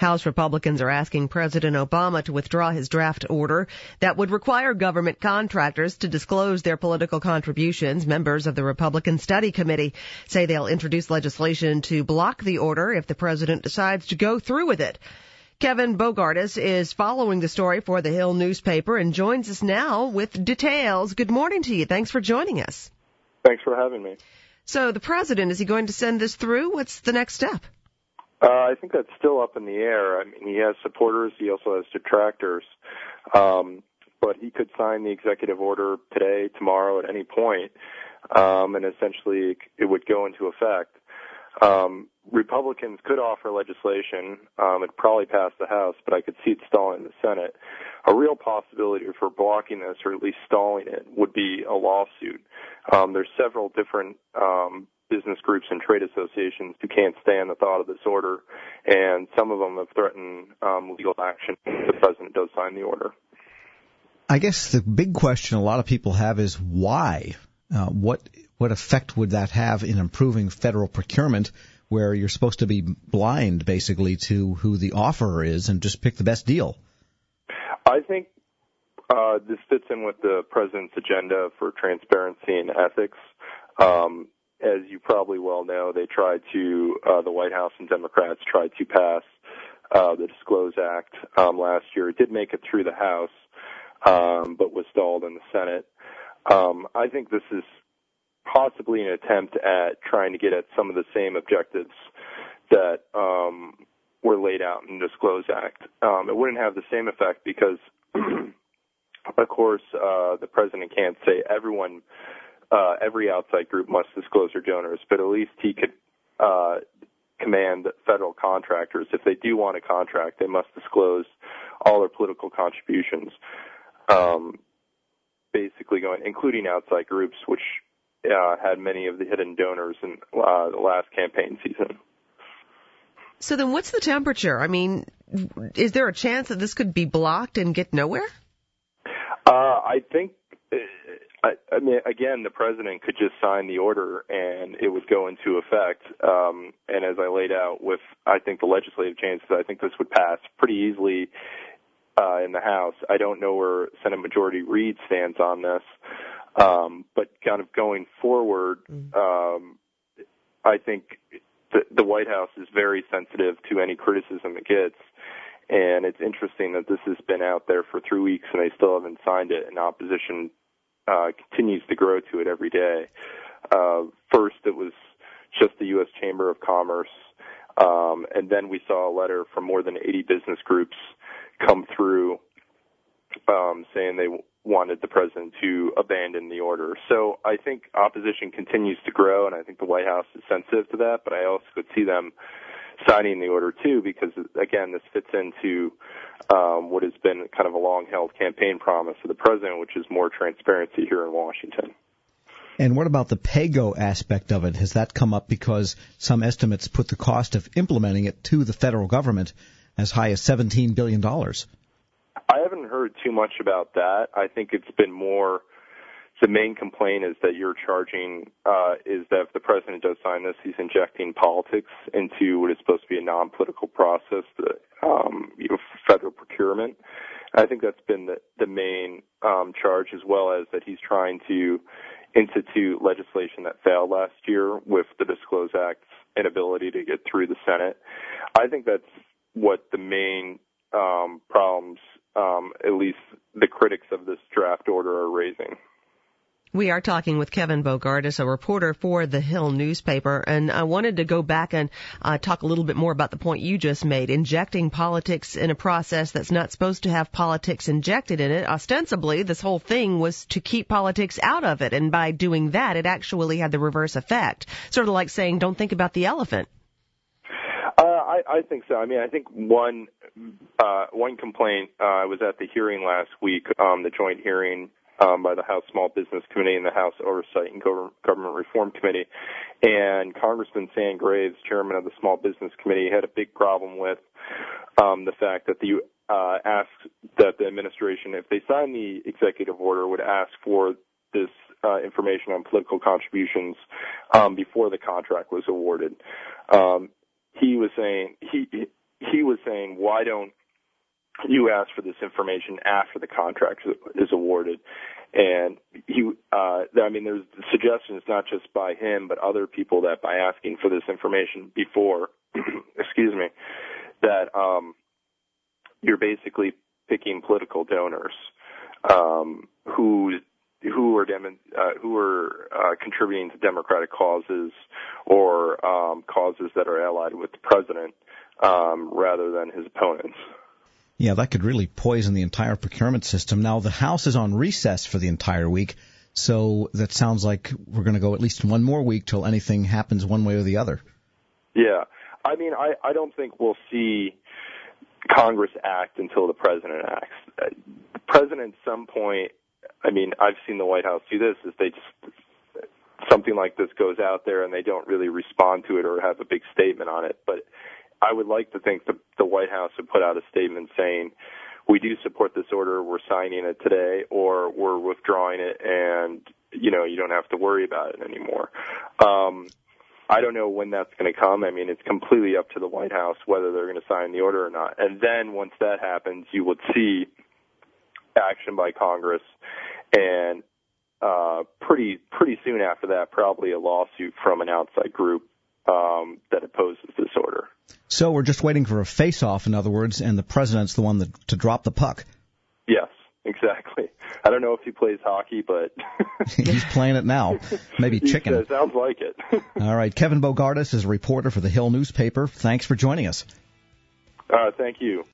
House Republicans are asking President Obama to withdraw his draft order that would require government contractors to disclose their political contributions. Members of the Republican Study Committee say they'll introduce legislation to block the order if the president decides to go through with it. Kevin Bogardus is following the story for the Hill newspaper and joins us now with details. Good morning to you. Thanks for joining us. Thanks for having me. So the president, is he going to send this through? What's the next step? I think that's still up in the air. I mean, he has supporters. He also has detractors. But he could sign the executive order today, tomorrow, at any point, and essentially it would go into effect. Republicans could offer legislation. It'd probably pass the House, but I could see it stalling in the Senate. A real possibility for blocking this, or at least stalling it, would be a lawsuit. There's several different business groups and trade associations who can't stand the thought of this order, and some of them have threatened legal action if the president does sign the order. I guess the big question a lot of people have is why? What effect would that have in improving federal procurement, where you're supposed to be blind, basically, to who the offerer is and just pick the best deal? I think this fits in with the president's agenda for transparency and ethics. As you probably well know, they tried to, the White House and Democrats tried to pass the Disclose Act last year. It did make it through the House, but was stalled in the Senate. I think this is possibly an attempt at trying to get at some of the same objectives that were laid out in the Disclose Act. It wouldn't have the same effect because, of course, the president can't say every outside group must disclose their donors, but at least he could command federal contractors. If they do want a contract, they must disclose all their political contributions, basically including outside groups, which had many of the hidden donors in the last campaign season. So then what's the temperature? I mean, is there a chance that this could be blocked and get nowhere? I think, I mean, again, the president could just sign the order and it would go into effect. And as I laid out with, I think, the legislative changes, I think this would pass pretty easily in the House. I don't know where Senate Majority Reid stands on this. But kind of going forward, I think the White House is very sensitive to any criticism it gets. And it's interesting that this has been out there for 3 weeks and they still haven't signed it, and opposition continues to grow to it every day. First, it was just the U.S. Chamber of Commerce, and then we saw a letter from more than 80 business groups come through saying they wanted the president to abandon the order. So I think opposition continues to grow, and I think the White House is sensitive to that, but I also could see them signing the order too, because, again, this fits into what has been kind of a long-held campaign promise of the president, which is more transparency here in Washington. And what about the PAYGO aspect of it? Has that come up because some estimates put the cost of implementing it to the federal government as high as $17 billion? I haven't heard too much about that. I think it's been more, the main complaint is that you're charging, is that if the president does sign this, he's injecting politics into what is supposed to be a non-political process, federal procurement. I think that's been the main charge, as well as that he's trying to institute legislation that failed last year with the Disclose Act's inability to get through the Senate. I think that's what the main problems, at least the critics of this draft order, are raising. We are talking with Kevin Bogardus, a reporter for the Hill newspaper, and I wanted to go back and talk a little bit more about the point you just made, injecting politics in a process that's not supposed to have politics injected in it. Ostensibly, this whole thing was to keep politics out of it, and by doing that, it actually had the reverse effect, sort of like saying, don't think about the elephant. I think so. I mean, I think one complaint, I was at the hearing last week, the joint hearing by the House Small Business Committee and the House Oversight and Government Reform Committee. And Congressman Sam Graves, chairman of the Small Business Committee, had a big problem with the fact that asked that the administration, if they sign the executive order, would ask for this information on political contributions before the contract was awarded. He was saying he was saying, why don't you ask for this information after the contract is awarded? And there's suggestions not just by him, but other people that by asking for this information before, excuse me, that you're basically picking political donors who are contributing to Democratic causes or causes that are allied with the president rather than his opponents. Yeah, that could really poison the entire procurement system. Now, the House is on recess for the entire week, so that sounds like we're going to go at least one more week till anything happens one way or the other. Yeah. I mean, I don't think we'll see Congress act until the president acts. The president, at some point, I mean, I've seen the White House do this, is they just, something like this goes out there and they don't really respond to it or have a big statement on it. But I would like to think the White House would put out a statement saying, we do support this order, we're signing it today, or we're withdrawing it, and, you don't have to worry about it anymore. I don't know when that's going to come. I mean, it's completely up to the White House whether they're going to sign the order or not. And then once that happens, you would see action by Congress, and pretty soon after that, probably a lawsuit from an outside group that opposes this order. So we're just waiting for a face-off, in other words, and the president's the one to drop the puck. Yes, exactly. I don't know if he plays hockey, but he's playing it now. Maybe chicken. It sounds like it. All right. Kevin Bogardus is a reporter for the Hill newspaper. Thanks for joining us. Thank you.